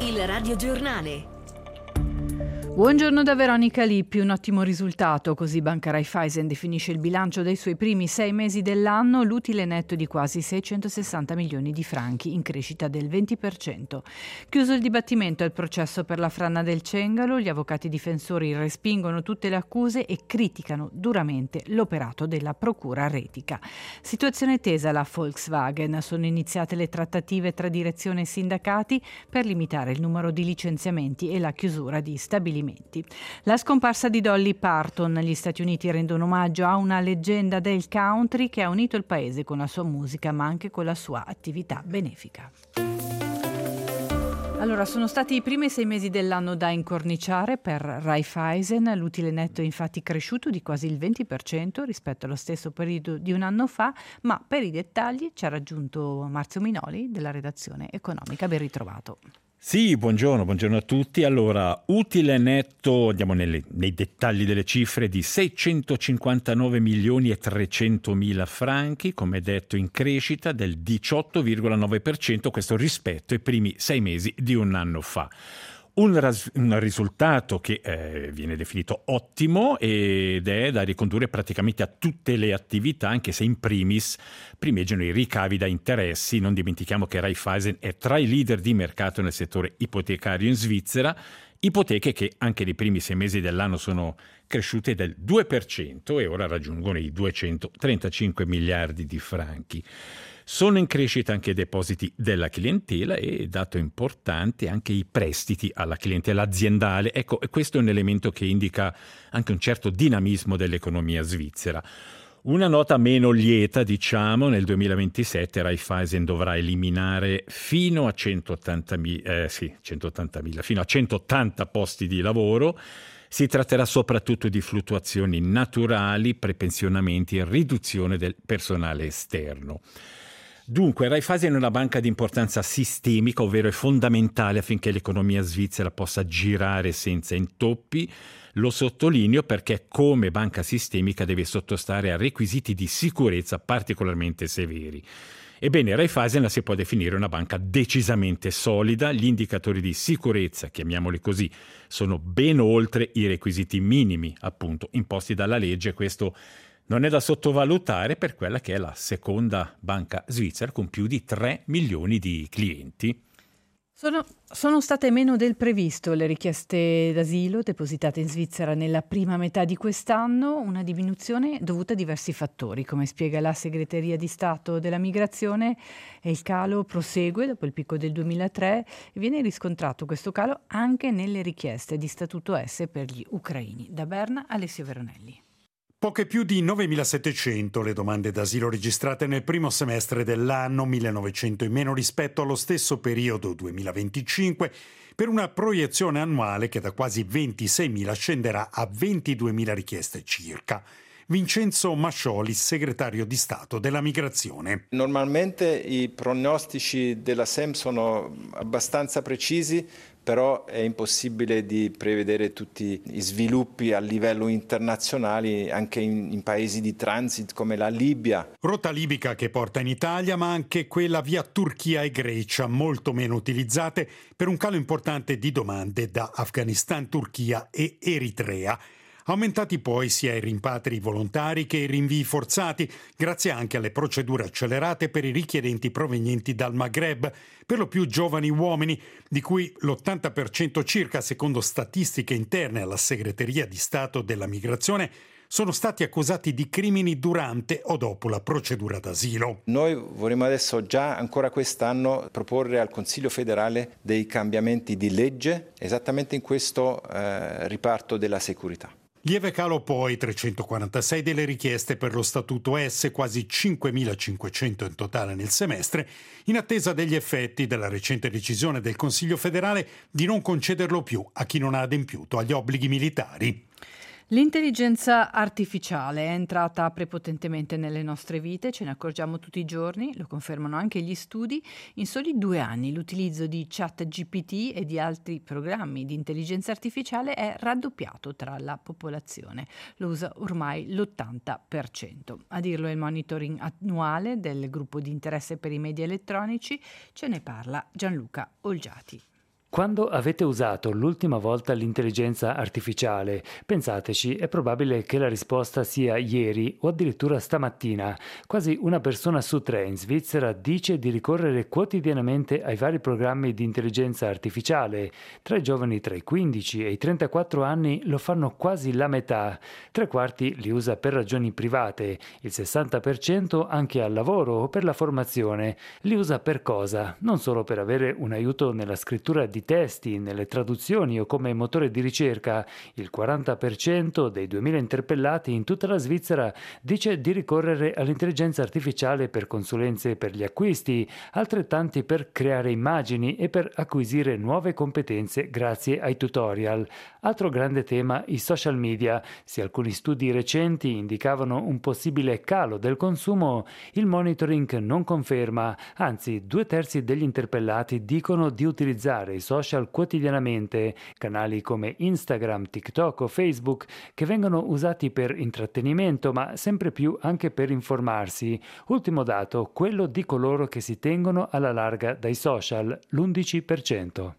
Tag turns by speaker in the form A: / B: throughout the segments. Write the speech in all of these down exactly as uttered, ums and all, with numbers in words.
A: Il radiogiornale.
B: Buongiorno da Veronica Lippi, un ottimo risultato, così Banca Raiffeisen definisce il bilancio dei suoi primi sei mesi dell'anno, l'utile netto di quasi seicentosessanta milioni di franchi, in crescita del venti per cento. Chiuso il dibattimento al processo per la frana del Cengalo, gli avvocati difensori respingono tutte le accuse e criticano duramente l'operato della procura retica. Situazione tesa alla Volkswagen, sono iniziate le trattative tra direzione e sindacati per limitare il numero di licenziamenti e la chiusura di stabilimenti. La scomparsa di Dolly Parton. Gli Stati Uniti rendono omaggio a una leggenda del country che ha unito il paese con la sua musica ma anche con la sua attività benefica. Allora, sono stati i primi sei mesi dell'anno da incorniciare per Raiffeisen. L'utile netto è infatti cresciuto di quasi il venti per cento rispetto allo stesso periodo di un anno fa, ma per i dettagli ci ha raggiunto Marzio Minoli della redazione economica. Ben ritrovato.
C: Sì, buongiorno, buongiorno a tutti. Allora, utile netto, andiamo nelle, nei dettagli delle cifre, di seicentocinquantanove milioni e trecentomila franchi, come detto in crescita del diciotto virgola nove per cento, questo rispetto ai primi sei mesi di un anno fa. Un, ras- un risultato che eh, viene definito ottimo ed è da ricondurre praticamente a tutte le attività, anche se in primis primeggiano i ricavi da interessi. Non dimentichiamo che Raiffeisen è tra i leader di mercato nel settore ipotecario in Svizzera, ipoteche che anche nei primi sei mesi dell'anno sono cresciute del due per cento e ora raggiungono i duecentotrentacinque miliardi di franchi. Sono in crescita anche i depositi della clientela e, dato importante, anche i prestiti alla clientela aziendale. Ecco, questo è un elemento che indica anche un certo dinamismo dell'economia svizzera. Una nota meno lieta, diciamo, nel duemilaventisette Raiffeisen dovrà eliminare fino a centottantamila, eh, sì, centottantamila, fino a centottanta posti di lavoro. Si tratterà soprattutto di fluttuazioni naturali, prepensionamenti e riduzione del personale esterno. Dunque, Raiffeisen è una banca di importanza sistemica, ovvero è fondamentale affinché l'economia svizzera possa girare senza intoppi. Lo sottolineo perché come banca sistemica deve sottostare a requisiti di sicurezza particolarmente severi. Ebbene, Raiffeisen la si può definire una banca decisamente solida. Gli indicatori di sicurezza, chiamiamoli così, sono ben oltre i requisiti minimi, appunto, imposti dalla legge. Questo non è da sottovalutare per quella che è la seconda banca svizzera con più di tre milioni di clienti.
B: Sono, sono state meno del previsto le richieste d'asilo depositate in Svizzera nella prima metà di quest'anno, una diminuzione dovuta a diversi fattori, come spiega la Segreteria di Stato della Migrazione. E il calo prosegue dopo il picco del duemilatré e viene riscontrato questo calo anche nelle richieste di statuto S per gli ucraini. Da Berna, Alessio Veronelli.
D: Poche più di novemilasettecento le domande d'asilo registrate nel primo semestre dell'anno, millenovecento in meno rispetto allo stesso periodo duemilaventicinque, per una proiezione annuale che da quasi ventiseimila scenderà a ventiduemila richieste circa. Vincenzo Mascioli, segretario di Stato della Migrazione.
E: Normalmente i pronostici della S E M sono abbastanza precisi, però è impossibile di prevedere tutti gli sviluppi a livello internazionale anche in, in paesi di transit come la Libia.
D: Rotta libica che porta in Italia, ma anche quella via Turchia e Grecia, molto meno utilizzate per un calo importante di domande da Afghanistan, Turchia e Eritrea. Aumentati poi sia i rimpatri volontari che i rinvii forzati, grazie anche alle procedure accelerate per i richiedenti provenienti dal Maghreb, per lo più giovani uomini, di cui l'ottanta per cento circa, secondo statistiche interne alla Segreteria di Stato della Migrazione, sono stati accusati di crimini durante o dopo la procedura d'asilo.
E: Noi vorremmo adesso, già ancora quest'anno, proporre al Consiglio federale dei cambiamenti di legge esattamente in questo eh, riparto della sicurezza.
D: Lieve calo poi, trecentoquarantasei delle richieste per lo Statuto S, quasi cinquemilacinquecento in totale nel semestre, in attesa degli effetti della recente decisione del Consiglio federale di non concederlo più a chi non ha adempiuto agli obblighi militari.
B: L'intelligenza artificiale è entrata prepotentemente nelle nostre vite, ce ne accorgiamo tutti i giorni, lo confermano anche gli studi. In soli due anni l'utilizzo di ChatGPT e di altri programmi di intelligenza artificiale è raddoppiato tra la popolazione. Lo usa ormai l'ottanta per cento. A dirlo è il monitoring annuale del gruppo di interesse per i media elettronici. Ce ne parla Gianluca Olgiati.
A: Quando avete usato l'ultima volta l'intelligenza artificiale? Pensateci, è probabile che la risposta sia ieri o addirittura stamattina. Quasi una persona su tre in Svizzera dice di ricorrere quotidianamente ai vari programmi di intelligenza artificiale. Tra i giovani tra i quindici e i trentaquattro anni lo fanno quasi la metà. Tre quarti li usa per ragioni private, il sessanta per cento anche al lavoro o per la formazione. Li usa per cosa? Non solo per avere un aiuto nella scrittura di testi, nelle traduzioni o come motore di ricerca. Il quaranta per cento dei duemila interpellati in tutta la Svizzera dice di ricorrere all'intelligenza artificiale per consulenze per gli acquisti, altrettanti per creare immagini e per acquisire nuove competenze grazie ai tutorial. Altro grande tema, i social media. Se alcuni studi recenti indicavano un possibile calo del consumo, il monitoring non conferma, anzi due terzi degli interpellati dicono di utilizzare i social quotidianamente, canali come Instagram, TikTok o Facebook che vengono usati per intrattenimento ma sempre più anche per informarsi. Ultimo dato, quello di coloro che si tengono alla larga dai social, l'undici per cento.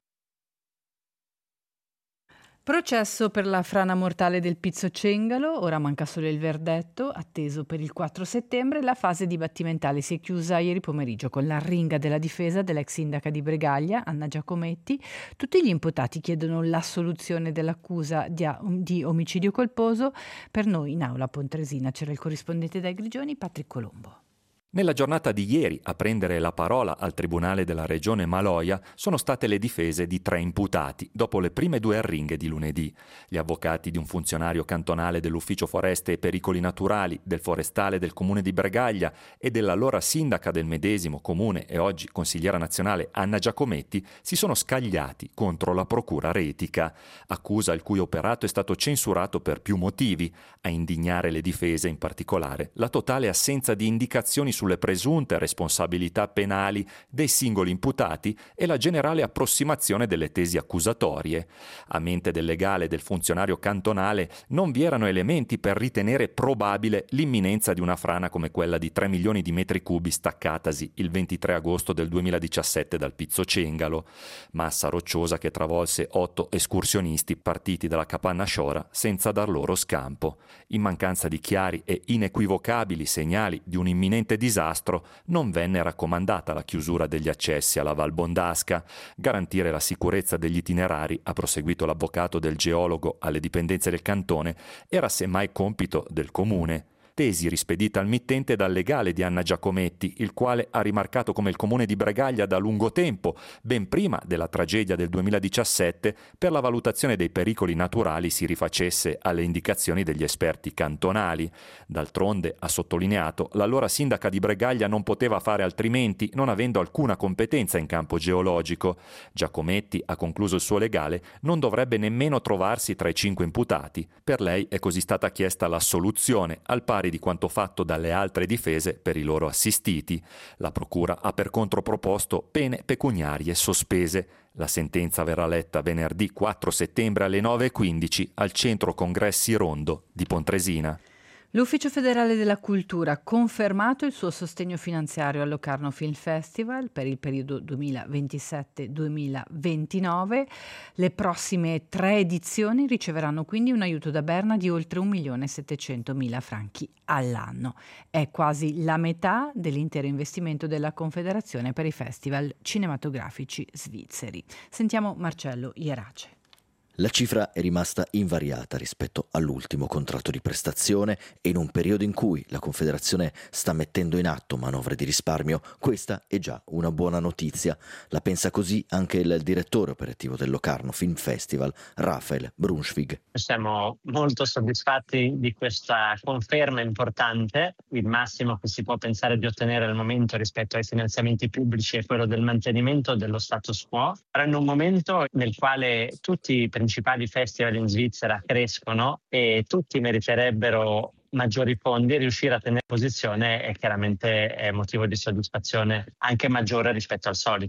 B: Processo per la frana mortale del Pizzo Cengalo, ora manca solo il verdetto, atteso per il quattro settembre. La fase dibattimentale si è chiusa ieri pomeriggio con l'arringa della difesa dell'ex sindaca di Bregaglia, Anna Giacometti. Tutti gli imputati chiedono l'assoluzione dell'accusa di, di omicidio colposo. Per noi in aula Pontresina c'era il corrispondente dai Grigioni, Patrick Colombo.
F: Nella giornata di ieri a prendere la parola al Tribunale della Regione Maloja sono state le difese di tre imputati, dopo le prime due arringhe di lunedì. Gli avvocati di un funzionario cantonale dell'Ufficio Foreste e Pericoli Naturali, del forestale del comune di Bregaglia e dell'allora sindaca del medesimo comune e oggi consigliera nazionale Anna Giacometti si sono scagliati contro la procura retica, accusa il cui operato è stato censurato per più motivi. A indignare le difese in particolare la totale assenza di indicazioni su sulle presunte responsabilità penali dei singoli imputati e la generale approssimazione delle tesi accusatorie. A mente del legale del funzionario cantonale non vi erano elementi per ritenere probabile l'imminenza di una frana come quella di tre milioni di metri cubi staccatasi il ventitré agosto del duemiladiciassette dal Pizzo Cengalo, massa rocciosa che travolse otto escursionisti partiti dalla capanna Sciora senza dar loro scampo. In mancanza di chiari e inequivocabili segnali di un imminente disastro, disastro non venne raccomandata la chiusura degli accessi alla Val Bondasca. Garantire la sicurezza degli itinerari, ha proseguito l'avvocato del geologo alle dipendenze del cantone, era semmai compito del comune. Tesi rispedita al mittente dal legale di Anna Giacometti, il quale ha rimarcato come il comune di Bregaglia da lungo tempo, ben prima della tragedia del duemiladiciassette, per la valutazione dei pericoli naturali si rifacesse alle indicazioni degli esperti cantonali. D'altronde, ha sottolineato, l'allora sindaca di Bregaglia non poteva fare altrimenti, non avendo alcuna competenza in campo geologico. Giacometti, ha concluso il suo legale, non dovrebbe nemmeno trovarsi tra i cinque imputati. Per lei è così stata chiesta l'assoluzione, al pari di quanto fatto dalle altre difese per i loro assistiti. La procura ha per contro proposto pene pecuniarie sospese. La sentenza verrà letta venerdì quattro settembre alle nove e quindici al Centro Congressi Rondo di Pontresina.
B: L'Ufficio federale della cultura ha confermato il suo sostegno finanziario al Locarno Film Festival per il periodo duemilaventisette duemilaventinove. Le prossime tre edizioni riceveranno quindi un aiuto da Berna di oltre un milione e settecentomila franchi all'anno. È quasi la metà dell'intero investimento della Confederazione per i festival cinematografici svizzeri. Sentiamo Marcello Ierace.
G: La cifra è rimasta invariata rispetto all'ultimo contratto di prestazione e in un periodo in cui la Confederazione sta mettendo in atto manovre di risparmio, questa è già una buona notizia. La pensa così anche il direttore operativo del Locarno Film Festival, Raphael Brunschwig.
H: Siamo molto soddisfatti di questa conferma importante. Il massimo che si può pensare di ottenere al momento rispetto ai finanziamenti pubblici è quello del mantenimento dello status quo. Però in un momento nel quale tutti i principali festival in Svizzera crescono e tutti meriterebbero maggiori fondi, riuscire a tenere posizione è chiaramente è motivo di soddisfazione anche maggiore rispetto al solito.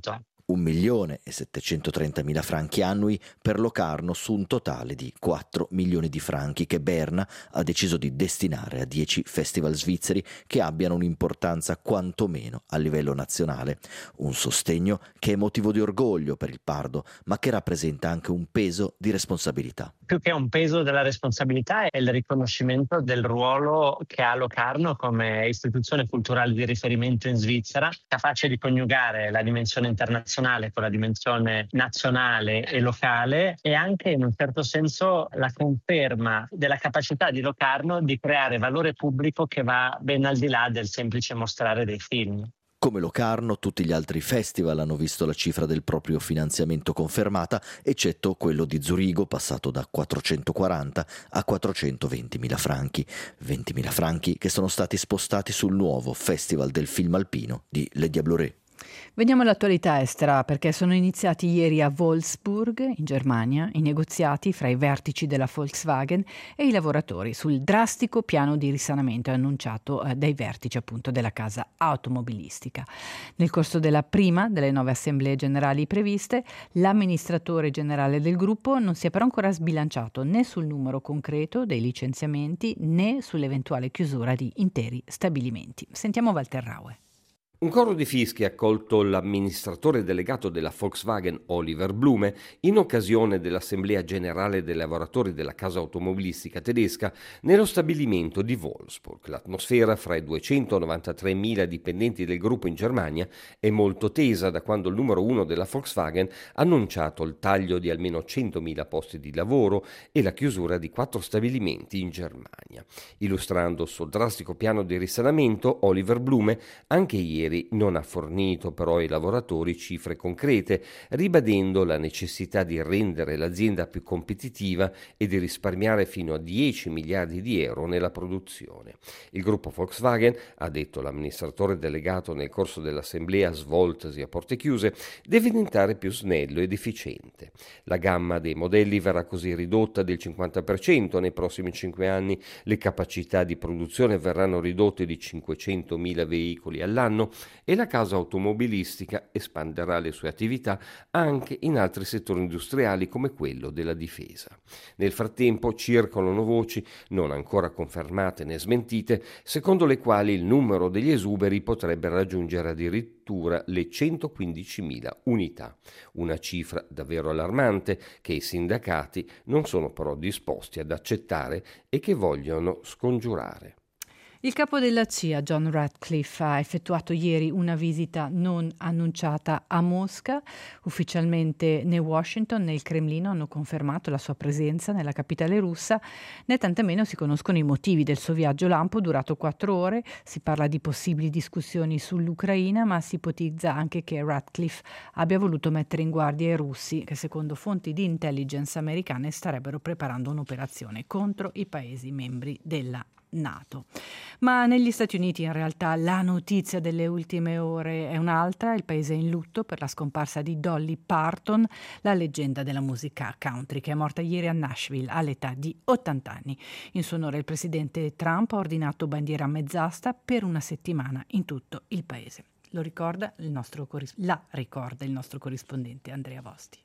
G: un milione e settecentotrentamila franchi annui per Locarno su un totale di quattro milioni di franchi che Berna ha deciso di destinare a dieci festival svizzeri che abbiano un'importanza quantomeno a livello nazionale. Un sostegno che è motivo di orgoglio per il Pardo, ma che rappresenta anche un peso di responsabilità.
H: Più che un peso della responsabilità è il riconoscimento del ruolo che ha Locarno come istituzione culturale di riferimento in Svizzera, capace di coniugare la dimensione internazionale con la dimensione nazionale e locale, e anche in un certo senso la conferma della capacità di Locarno di creare valore pubblico che va ben al di là del semplice mostrare dei film.
G: Come Locarno, tutti gli altri festival hanno visto la cifra del proprio finanziamento confermata, eccetto quello di Zurigo, passato da quattrocentoquaranta a quattrocentoventimila franchi. ventimila franchi che sono stati spostati sul nuovo Festival del Film Alpino di Le Diablotins.
B: Veniamo all'attualità estera, perché sono iniziati ieri a Wolfsburg, in Germania, i negoziati fra i vertici della Volkswagen e i lavoratori sul drastico piano di risanamento annunciato eh, dai vertici appunto della casa automobilistica. Nel corso della prima delle nove assemblee generali previste, l'amministratore generale del gruppo non si è però ancora sbilanciato né sul numero concreto dei licenziamenti né sull'eventuale chiusura di interi stabilimenti. Sentiamo Walter Raue.
I: Un coro di fischi ha accolto l'amministratore delegato della Volkswagen Oliver Blume in occasione dell'Assemblea Generale dei Lavoratori della Casa Automobilistica Tedesca nello stabilimento di Wolfsburg. L'atmosfera fra i duecentonovantatremila dipendenti del gruppo in Germania è molto tesa da quando il numero uno della Volkswagen ha annunciato il taglio di almeno centomila posti di lavoro e la chiusura di quattro stabilimenti in Germania. Illustrando il suo drastico piano di risanamento, Oliver Blume anche ieri non ha fornito però ai lavoratori cifre concrete, ribadendo la necessità di rendere l'azienda più competitiva e di risparmiare fino a dieci miliardi di euro nella produzione. Il gruppo Volkswagen, ha detto l'amministratore delegato nel corso dell'assemblea svoltasi a porte chiuse, deve diventare più snello ed efficiente. La gamma dei modelli verrà così ridotta del cinquanta per cento nei prossimi cinque anni, le capacità di produzione verranno ridotte di cinquecentomila veicoli all'anno e la casa automobilistica espanderà le sue attività anche in altri settori industriali come quello della difesa. Nel frattempo circolano voci, non ancora confermate né smentite, secondo le quali il numero degli esuberi potrebbe raggiungere addirittura le centoquindicimila unità, una cifra davvero allarmante che i sindacati non sono però disposti ad accettare e che vogliono scongiurare.
B: Il capo della C I A, John Ratcliffe, ha effettuato ieri una visita non annunciata a Mosca. Ufficialmente né Washington né il Cremlino hanno confermato la sua presenza nella capitale russa, né tantomeno si conoscono i motivi del suo viaggio lampo durato quattro ore. Si parla di possibili discussioni sull'Ucraina, ma si ipotizza anche che Ratcliffe abbia voluto mettere in guardia i russi che, secondo fonti di intelligence americane, starebbero preparando un'operazione contro i paesi membri della NATO. Ma negli Stati Uniti in realtà la notizia delle ultime ore è un'altra. Il paese è in lutto per la scomparsa di Dolly Parton, la leggenda della musica country, che è morta ieri a Nashville all'età di ottanta anni. In suo onore il presidente Trump ha ordinato bandiera a mezz'asta per una settimana in tutto il paese. Lo ricorda il nostro corris- la ricorda il nostro corrispondente Andrea Vosti.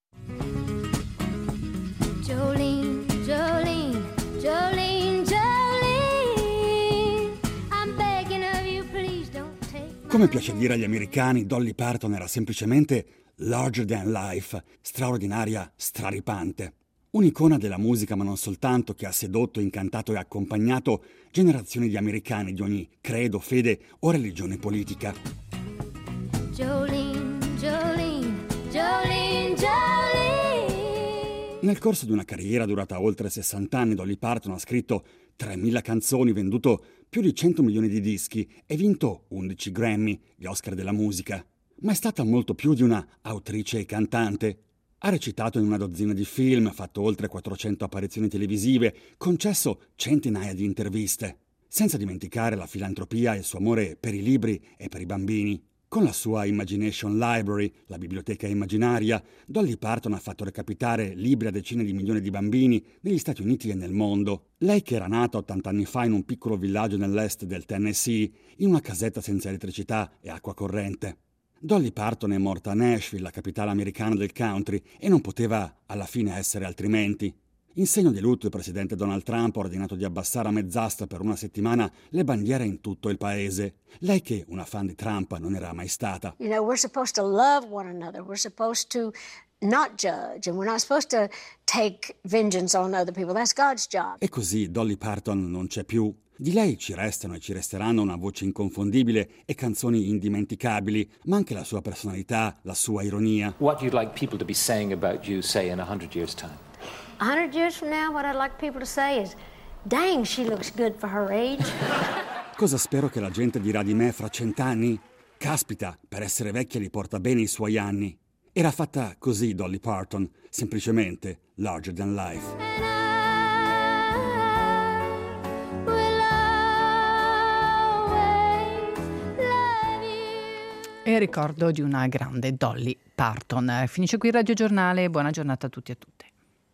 J: Jolene, Jolene, Jolene, Jolene.
K: Come piace dire agli americani, Dolly Parton era semplicemente larger than life, straordinaria, straripante. Un'icona della musica, ma non soltanto, che ha sedotto, incantato e accompagnato generazioni di americani di ogni credo, fede o religione politica.
J: Jolene, Jolene, Jolene, Jolene.
K: Nel corso di una carriera durata oltre sessanta anni, Dolly Parton ha scritto tremila canzoni, venduto più di cento milioni di dischi e vinto undici Grammy, gli Oscar della musica. Ma è stata molto più di una autrice e cantante. Ha recitato in una dozzina di film, fatto oltre quattrocento apparizioni televisive, concesso centinaia di interviste. Senza dimenticare la filantropia e il suo amore per i libri e per i bambini. Con la sua Imagination Library, la biblioteca immaginaria, Dolly Parton ha fatto recapitare libri a decine di milioni di bambini negli Stati Uniti e nel mondo. Lei, che era nata ottanta anni fa in un piccolo villaggio nell'est del Tennessee, in una casetta senza elettricità e acqua corrente. Dolly Parton è morta a Nashville, la capitale americana del country, e non poteva alla fine essere altrimenti. In segno di lutto il presidente Donald Trump ha ordinato di abbassare a mezz'asta per una settimana le bandiere in tutto il paese. Lei che una fan di Trump non era mai stata.
L: You know, we're supposed to love one another. We're supposed to not judge, and we're not supposed to take vengeance on other people. That's God's job.
K: E così Dolly Parton non c'è più. Di lei ci restano e ci resteranno una voce inconfondibile e canzoni indimenticabili, ma anche la sua personalità, la sua ironia.
M: What you'd like people to be saying about you, say, in a hundred years' time?
L: A hundred years from now, what I'd like people to say is, dang, she looks good for her age.
K: Cosa spero che la gente dirà di me fra cent'anni? Caspita, per essere vecchia li porta bene i suoi anni. Era fatta così Dolly Parton, semplicemente larger than life.
B: E ricordo di una grande Dolly Parton. Finisce qui il Radio Giornale, buona giornata a tutti e a tutte.